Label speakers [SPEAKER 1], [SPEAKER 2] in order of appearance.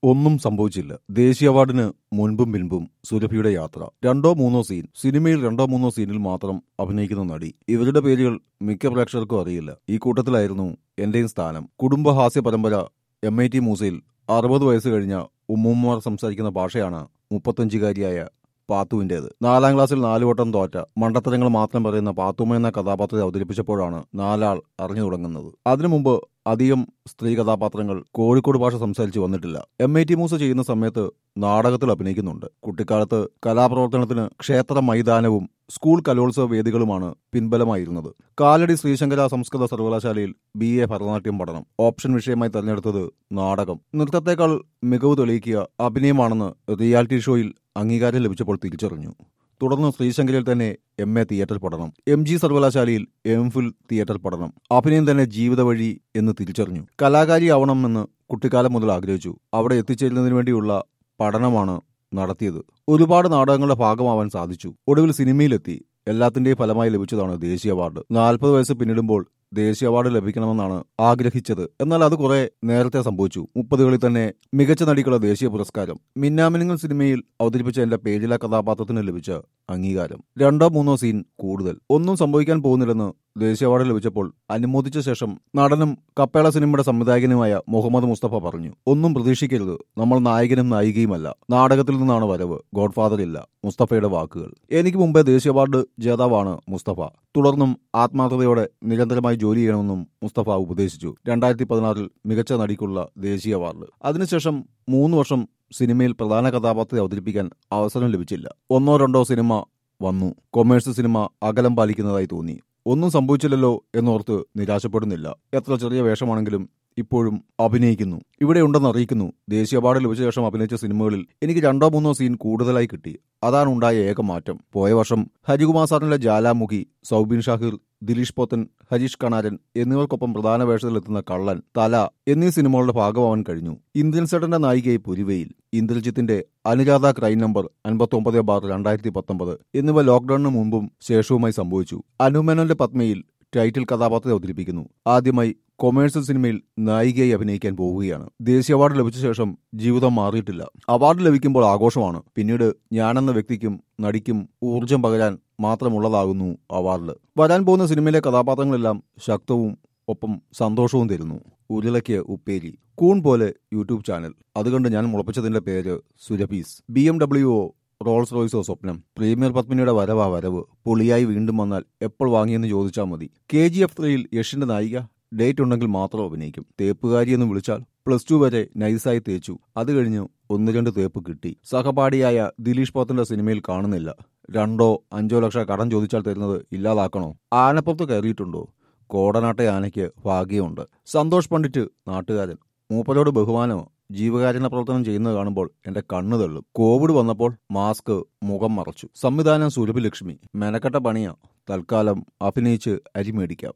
[SPEAKER 1] ഒന്നും സംഭവിച്ചില്ല. ദേശീയ അവാർഡിന് മുൻപും പിൻപും സുരഭിയുടെ യാത്ര. രണ്ടോ മൂന്നോ സീൻ. സിനിമയിൽ രണ്ടോ മൂന്നോ സീനിൽ മാത്രം അഭിനയിക്കുന്ന നടി. ഇവരുടെ പേരുകൾ മിക്ക പ്രേക്ഷകർക്കും അറിയില്ല. ഈ കൂട്ടത്തിലായിരുന്നു എന്റെയും സ്ഥാനം. കുടുംബഹാസ്യ പരമ്പര MIT മൂസയിൽ 60 വയസ്സ് കഴിഞ്ഞ ഉമ്മൂമ്മമാർ സംസാരിക്കുന്ന ഭാഷയാണ് 35-കാരിയായ പാത്തുവിന്റേത്. 4ാം ക്ലാസ്സിൽ 4 വട്ടം തോറ്റ മണ്ടത്തരങ്ങൾ മാത്രം പറയുന്ന പാത്തുമ്മ എന്ന കഥാപാത്രത്തെ അവതരിപ്പിച്ചപ്പോഴാണ് 4 ആൾ അറിഞ്ഞു തുടങ്ങുന്നത്. അതിനു മുമ്പ് അധികം സ്ത്രീ കഥാപാത്രങ്ങൾ കോഴിക്കോട് ഭാഷ സംസാരിച്ച് വന്നിട്ടില്ല. MIT മൂസ ചെയ്യുന്ന സമയത്ത് നാടകത്തിൽ അഭിനയിക്കുന്നുണ്ട്. കുട്ടിക്കാലത്ത് കലാപ്രവർത്തനത്തിന് ക്ഷേത്ര മൈതാനവും സ്കൂൾ കലോത്സവ വേദികളുമാണ് പിൻബലമായിരുന്നത്. കാലടി ശ്രീശങ്കര സംസ്കൃത സർവകലാശാലയിൽ BA ഭരതനാട്യം പഠനം. ഓപ്ഷൻ വിഷയമായി തെരഞ്ഞെടുത്തത് നാടകം. നൃത്തത്തെക്കാൾ മികവ് തെളിയിക്കുക അഭിനയമാണെന്ന് റിയാലിറ്റി ഷോയിൽ അംഗീകാരം ലഭിച്ചപ്പോൾ തിരിച്ചറിഞ്ഞു. തുടർന്ന് ശ്രീശങ്കരയിൽ തന്നെ MA തിയേറ്റർ പഠനം. MG സർവകലാശാലയിൽ MPhil തിയേറ്റർ പഠനം. അഭിനയം തന്നെ ജീവിത വഴി എന്ന് തിരിച്ചറിഞ്ഞു. കലാകാരിയാവണമെന്ന് കുട്ടിക്കാലം മുതൽ ആഗ്രഹിച്ചു. അവിടെ എത്തിച്ചേരുന്നതിന് വേണ്ടിയുള്ള പഠനമാണ് നടത്തിയത്. ഒരുപാട് നാടകങ്ങളുടെ ഭാഗമാവാൻ സാധിച്ചു. ഒടുവിൽ സിനിമയിലെത്തി. എല്ലാത്തിന്റെയും ഫലമായി ലഭിച്ചതാണ് ദേശീയ അവാർഡ്. 40 വയസ്സ് പിന്നിടുമ്പോൾ ദേശീയ അവാർഡ് ലഭിക്കണമെന്നാണ് ആഗ്രഹിച്ചത്. എന്നാൽ അത് കുറെ നേരത്തെ സംഭവിച്ചു. 30കളിൽ തന്നെ മികച്ച നടിക്കുള്ള ദേശീയ പുരസ്കാരം. മിന്നാമിനുങ്ങൽ സിനിമയിൽ അവതരിപ്പിച്ച എന്റെ പേജില കഥാപാത്രത്തിന് ലഭിച്ച അംഗീകാരം. 2-3 സീൻ കൂടുതൽ. ഒന്നും സംഭവിക്കാൻ പോകുന്നില്ലെന്ന് ദേശീയ അവാർഡ് ലഭിച്ചപ്പോൾ അനുമോദിച്ച ശേഷം നടനും കപ്പേള സിനിമയുടെ സംവിധായകനുമായ മുഹമ്മദ് മുസ്തഫ പറഞ്ഞു, ഒന്നും പ്രതീക്ഷിക്കരുത്, നമ്മൾ നായകനും നായികയുമല്ല, നാടകത്തിൽ നിന്നാണ് വരവ്, ഗോഡ്ഫാദർ ഇല്ല. മുസ്തഫയുടെ വാക്കുകൾ. എനിക്ക് മുമ്പേ ദേശീയ അവാർഡ് ജേതാവാണ് മുസ്തഫ. തുടർന്നും ആത്മാർത്ഥതയോടെ നിരന്തരമായി ജോലി ചെയ്യണമെന്നും മുസ്തഫ ഉപദേശിച്ചു. 2016 മികച്ച നടിക്കുള്ള ദേശീയ അവാർഡ്. അതിനുശേഷം 3 വർഷം സിനിമയിൽ പ്രധാന കഥാപാത്രത്തെ അവതരിപ്പിക്കാൻ അവസരം ലഭിച്ചില്ല. 1-2 സിനിമ വന്നു. കൊമേഴ്സ്യൽ സിനിമ അകലം പാലിക്കുന്നതായി തോന്നി. ഒന്നും സംഭവിച്ചില്ലല്ലോ എന്നോർത്ത് നിരാശപ്പെടുന്നില്ല. എത്ര ചെറിയ വേഷമാണെങ്കിലും ഇപ്പോഴും അഭിനയിക്കുന്നു. ഇവിടെ ഉണ്ടെന്ന് അറിയിക്കുന്നു. ദേശീയ അവാർഡ് ലഭിച്ച ശേഷം അഭിനയിച്ച സിനിമകളിൽ എനിക്ക് 2-3 സീൻ കൂടുതലായി കിട്ടി. അതാണ് ഉണ്ടായ ഏക മാറ്റം. പോയ വർഷം ഹരികുമാർ സാറിന്റെ ജ്വാലാമുഖി, സൗബിൻ ഷാഹിർ, ദിലീഷ് പോത്തൻ, ഹരീഷ് കണാരൻ എന്നിവർക്കൊപ്പം പ്രധാന വേഷത്തിലെത്തുന്ന കള്ളൻ, തല എന്നീ സിനിമകളുടെ ഭാഗമാവാൻ കഴിഞ്ഞു. ഇന്ദ്രൻ സേട്ടന്റെ നായികയായി പുലിവെയിൽ, ഇന്ദ്രജിത്തിന്റെ അനുരാധ ക്രൈം നമ്പർ 59/2019 എന്നിവ ലോക്ഡൌണിന് മുമ്പും ശേഷവുമായി സംഭവിച്ചു. അനുമേനോന്റെ പത്മയിൽ ടൈറ്റിൽ കഥാപാത്രത്തെ അവതരിപ്പിക്കുന്നു. ആദ്യമായി കൊമേഴ്സ്യൽ സിനിമയിൽ നായികയായി അഭിനയിക്കാൻ പോവുകയാണ്. ദേശീയ അവാർഡ് ലഭിച്ച ശേഷം ജീവിതം മാറിയിട്ടില്ല. അവാർഡ് ലഭിക്കുമ്പോൾ ആഘോഷമാണ്. പിന്നീട് ഞാനെന്ന വ്യക്തിക്കും നടിക്കും ഊർജം പകരാൻ മാത്രമുള്ളതാകുന്നു അവാർഡ്. വരാൻ പോകുന്ന സിനിമയിലെ കഥാപാത്രങ്ങളെല്ലാം ശക്തവും ഒപ്പം സന്തോഷവും തരുന്നു. ഉരുളയ്ക്ക് ഉപ്പേരി. കൂൺ പോലെ യൂട്യൂബ് ചാനൽ. അതുകൊണ്ട് ഞാൻ മുളപ്പിച്ചതിന്റെ പേര് സുരഭീസ്. BMW റോൾസ് റോയ്സോ സ്വപ്നം. പ്രീമിയർ പത്മിനിയുടെ വരവാ വരവ്. പൊളിയായി വീണ്ടും വന്നാൽ എപ്പോൾ വാങ്ങിയെന്ന് ചോദിച്ചാൽ മതി. KGF 3യിൽ യഷിന്റെ നായിക. ഡേറ്റ് ഉണ്ടെങ്കിൽ മാത്രം അഭിനയിക്കും. തേപ്പുകാരി എന്ന് വിളിച്ചാൽ +2 വരെ നൈസായി തേച്ചു. അത് കഴിഞ്ഞ് 1-2 തേപ്പ് കിട്ടി. സഹപാഠിയായ ദിലീഷ് പോത്തന്റെ സിനിമയിൽ കാണുന്നില്ല. 2-5 ലക്ഷം കടം ചോദിച്ചാൽ തരുന്നത് ഇല്ലാതാക്കണോ? ആനപ്പുറത്ത് കയറിയിട്ടുണ്ടോ? കോടനാട്ട ആനയ്ക്ക് ഭാഗ്യമുണ്ട്. സന്തോഷ് പണ്ഡിറ്റ് നാട്ടുകാരൻ. മൂപ്പരോട് ബഹുമാനമോ. ജീവകാരുണ്യ പ്രവർത്തനം ചെയ്യുന്നത് കാണുമ്പോൾ എന്റെ കണ്ണു തള്ളും. കോവിഡ് വന്നപ്പോൾ മാസ്ക് മുഖം മറച്ചു. സംവിധാനം സുരഭി ലക്ഷ്മി. മെനക്കെട്ട പണിയാ. തൽക്കാലം അഭിനയിച്ച് അരി മേടിക്കാം.